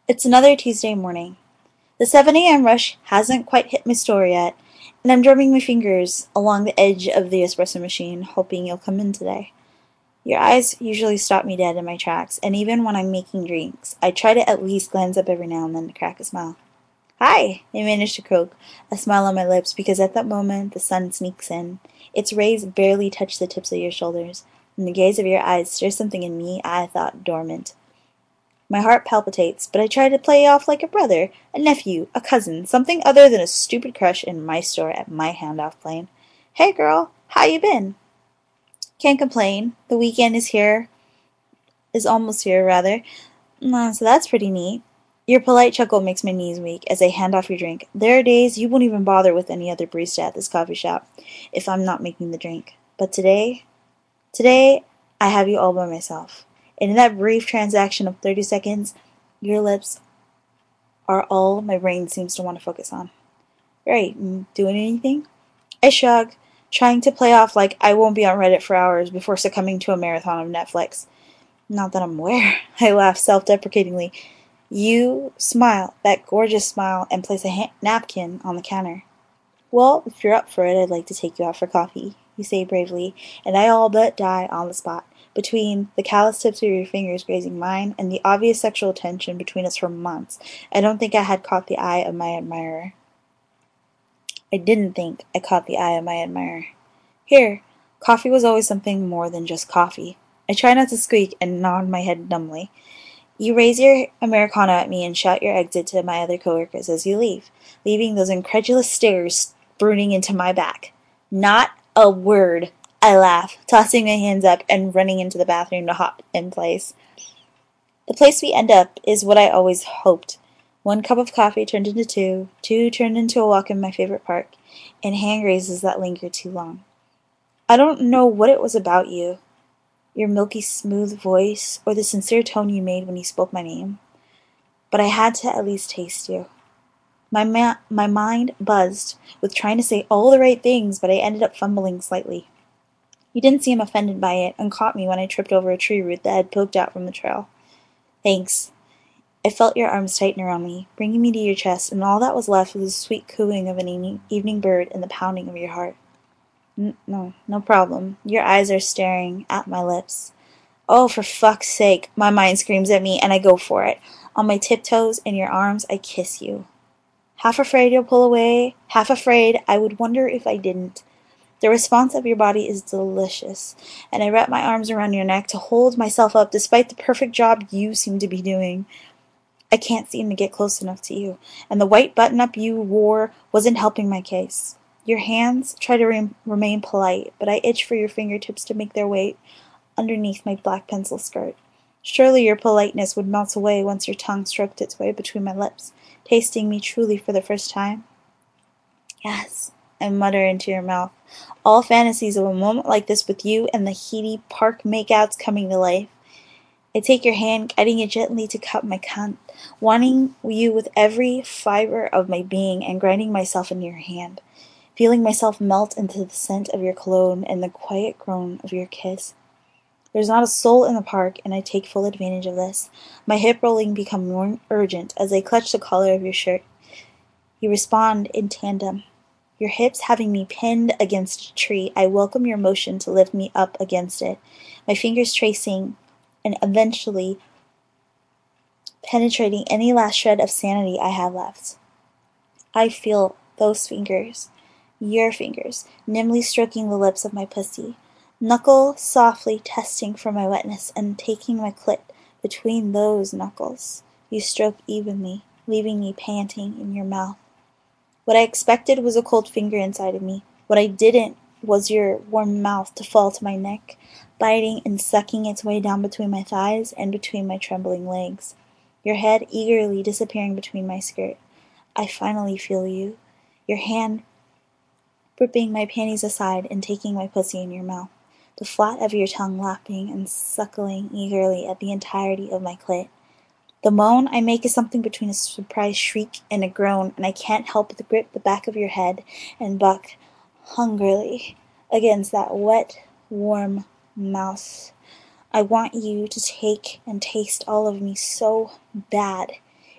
It's another Tuesday morning. The 7 a.m. rush hasn't quite hit my store yet, and I'm drumming my fingers along the edge of the espresso machine, hoping you'll come in today. Your eyes usually stop me dead in my tracks, and even when I'm making drinks, I try to at least glance up every now and then to crack a smile. Hi, I manage to croak, a smile on my lips, because at that moment the sun sneaks in. Its rays barely touch the tips of your shoulders, and the gaze of your eyes stirs something in me I thought dormant. My heart palpitates, but I try to play off like a brother, a nephew, a cousin, something other than a stupid crush in my store at my handoff plane. Hey girl, how you been? Can't complain. The weekend is almost here, rather. So that's pretty neat. Your polite chuckle makes my knees weak as I hand off your drink. There are days you won't even bother with any other barista at this coffee shop if I'm not making the drink. But today, I have you all by myself. And in that brief transaction of 30 seconds, your lips are all my brain seems to want to focus on. Right, doing anything? I shrug, trying to play off like I won't be on Reddit for hours before succumbing to a marathon of Netflix. Not that I'm aware. I laugh self-deprecatingly. You smile, that gorgeous smile, and place a napkin on the counter. Well, if you're up for it, I'd like to take you out for coffee, you say bravely, and I all but die on the spot, between the callous tips of your fingers grazing mine and the obvious sexual tension between us for months. I don't think I had caught the eye of my admirer. I didn't think I caught the eye of my admirer. Here, coffee was always something more than just coffee. I try not to squeak and nod my head dumbly. You raise your Americano at me and shout your exit to my other coworkers as you leave, leaving those incredulous stares brooding into my back. Not a word, I laugh, tossing my hands up and running into the bathroom to hop in place. The place we end up is what I always hoped. One cup of coffee turned into two, two turned into a walk in my favorite park, and hand raises that linger too long. I don't know what it was about you, your milky smooth voice, or the sincere tone you made when you spoke my name, but I had to at least taste you. My mind buzzed with trying to say all the right things, but I ended up fumbling slightly. You didn't seem offended by it and caught me when I tripped over a tree root that had poked out from the trail. Thanks. I felt your arms tighten around me, bringing me to your chest, and all that was left was the sweet cooing of an evening bird and the pounding of your heart. No problem. Your eyes are staring at my lips. Oh, for fuck's sake, my mind screams at me, and I go for it. On my tiptoes, in your arms, I kiss you. Half afraid you'll pull away, half afraid I would wonder if I didn't. The response of your body is delicious, and I wrap my arms around your neck to hold myself up despite the perfect job you seem to be doing. I can't seem to get close enough to you, and the white button-up you wore wasn't helping my case. Your hands try to remain polite, but I itch for your fingertips to make their way underneath my black pencil skirt. Surely your politeness would melt away once your tongue stroked its way between my lips, tasting me truly for the first time. Yes, I mutter into your mouth, all fantasies of a moment like this with you and the heady park makeouts coming to life. I take your hand, guiding it gently to cup my cunt, wanting you with every fiber of my being and grinding myself into your hand, feeling myself melt into the scent of your cologne and the quiet groan of your kiss. There's not a soul in the park, and I take full advantage of this. My hip rolling becomes more urgent as I clutch the collar of your shirt. You respond in tandem. Your hips having me pinned against a tree, I welcome your motion to lift me up against it, my fingers tracing and eventually penetrating any last shred of sanity I have left. I feel those fingers, your fingers, nimbly stroking the lips of my pussy, knuckle softly testing for my wetness and taking my clit between those knuckles. You stroke evenly, leaving me panting in your mouth. What I expected was a cold finger inside of me. What I didn't was your warm mouth to fall to my neck, biting and sucking its way down between my thighs and between my trembling legs. Your head eagerly disappearing between my skirt. I finally feel you, your hand ripping my panties aside and taking my pussy in your mouth, the flat of your tongue lapping and suckling eagerly at the entirety of my clit. The moan I make is something between a surprised shriek and a groan, and I can't help but grip the back of your head and buck hungrily against that wet, warm mouth. I want you to take and taste all of me so bad.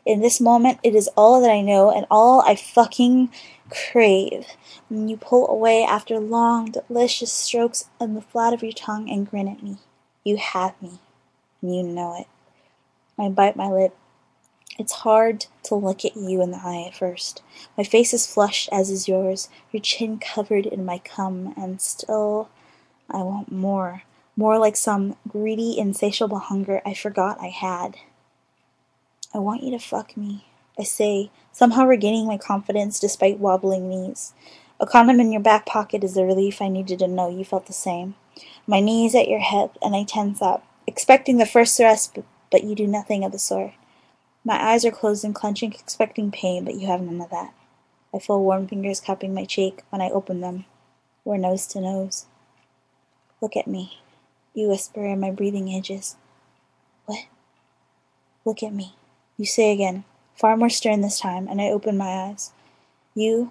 In this moment, it is all that I know and all I fucking crave. When you pull away after long, delicious strokes on the flat of your tongue and grin at me. You have me, and you know it. I bite my lip. It's hard to look at you in the eye at first. My face is flushed, as is yours, your chin covered in my cum, and still I want more. More like some greedy, insatiable hunger I forgot I had. I want you to fuck me, I say, somehow regaining my confidence despite wobbling knees. A condom in your back pocket is the relief I needed to know you felt the same. My knees at your hip, and I tense up, expecting the first thrust, but you do nothing of the sort. My eyes are closed and clenching, expecting pain, but you have none of that. I feel warm fingers cupping my cheek when I open them. We're nose to nose. Look at me, you whisper, and my breathing edges. What? Look at me, you say again, far more stern this time, and I open my eyes. You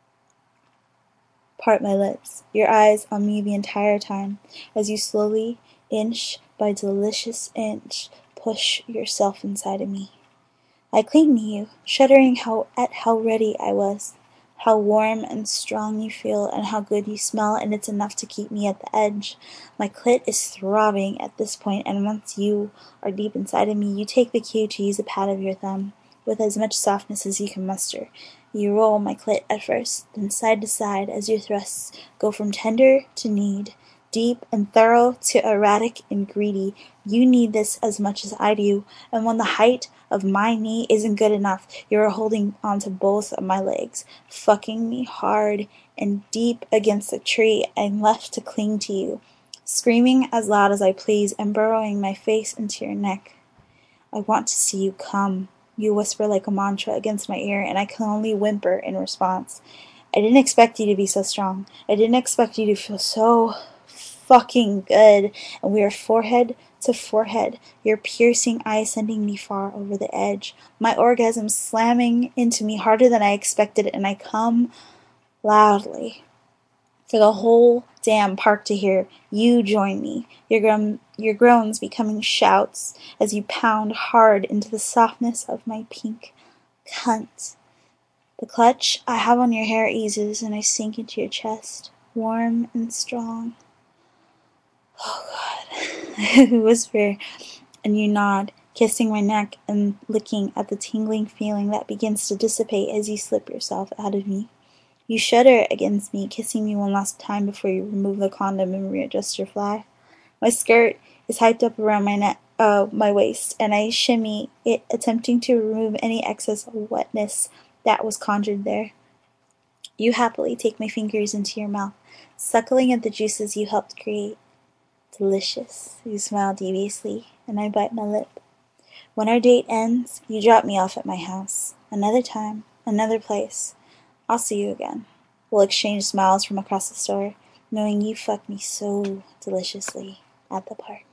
part my lips, your eyes on me the entire time, as you slowly, inch by delicious inch, push yourself inside of me. I cling to you, shuddering at how ready I was, how warm and strong you feel, and how good you smell, and it's enough to keep me at the edge. My clit is throbbing at this point, and once you are deep inside of me, you take the cue to use a pad of your thumb, with as much softness as you can muster. You roll my clit at first, then side to side as your thrusts go from tender to need, deep and thorough to erratic and greedy. You need this as much as I do, and when the height of my knee isn't good enough, you are holding onto both of my legs, fucking me hard and deep against the tree. I'm left to cling to you, screaming as loud as I please and burrowing my face into your neck. I want to see you come, you whisper like a mantra against my ear, and I can only whimper in response. I didn't expect you to be so strong. I didn't expect you to feel so fucking good. And we are forehead to forehead, your piercing eyes sending me far over the edge, my orgasm slamming into me harder than I expected, and I come loudly for the whole damn park to hear. You join me, your groans becoming shouts as you pound hard into the softness of my pink cunt. The clutch I have on your hair eases, and I sink into your chest, warm and strong. Oh God, I whisper, and you nod, kissing my neck and licking at the tingling feeling that begins to dissipate as you slip yourself out of me. You shudder against me, kissing me one last time before you remove the condom and readjust your fly. My skirt is hyped up around my waist, and I shimmy it, attempting to remove any excess wetness that was conjured there. You happily take my fingers into your mouth, suckling at the juices you helped create. Delicious, you smile deviously, and I bite my lip. When our date ends, you drop me off at my house. Another time, another place. I'll see you again. We'll exchange smiles from across the store, knowing you fucked me so deliciously at the park.